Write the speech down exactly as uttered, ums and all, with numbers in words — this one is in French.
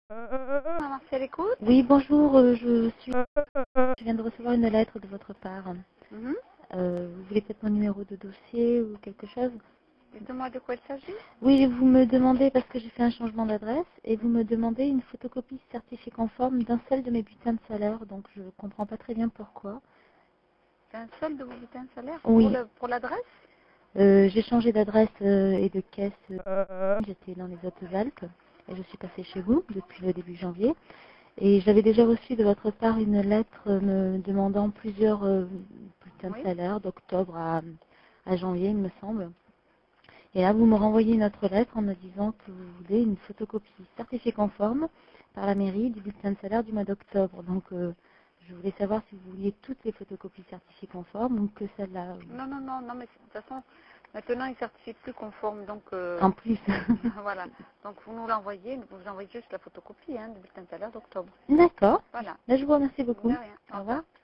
Marcel, écoute. Oui, bonjour, euh, je suis... Je viens de recevoir une lettre de votre part. Mhm. Euh, vous voulez peut-être mon numéro de dossier ou quelque chose? Dites-moi de quoi il s'agit. Oui, vous me demandez, parce que j'ai fait un changement d'adresse, et vous me demandez une photocopie certifiée conforme d'un seul de mes bulletins de salaire, donc je ne comprends pas très bien pourquoi. C'est un seul de vos bulletins de salaire pour Oui, le- pour l'adresse. euh, j'ai changé d'adresse euh, et de caisse. euh, J'étais dans les Hautes-Alpes, et je suis passée chez vous depuis le début janvier. Et j'avais déjà reçu de votre part une lettre euh, me demandant plusieurs euh, bulletins de Oui. salaire d'octobre à, à janvier, il me semble. Et là, vous me renvoyez une autre lettre en me disant que vous voulez une photocopie certifiée conforme par la mairie du bulletin de salaire du mois d'octobre. Donc, euh, je voulais savoir si vous vouliez toutes les photocopies certifiées conformes ou que celle-là. Non, non, non, non, mais de toute façon, maintenant il certifie plus conforme, donc euh, En plus. voilà. Donc vous nous l'envoyez, vous nous envoyez juste la photocopie hein, du bulletin de salaire d'octobre. D'accord. Voilà. Là, je vous remercie De beaucoup. rien. Au Au revoir. revoir.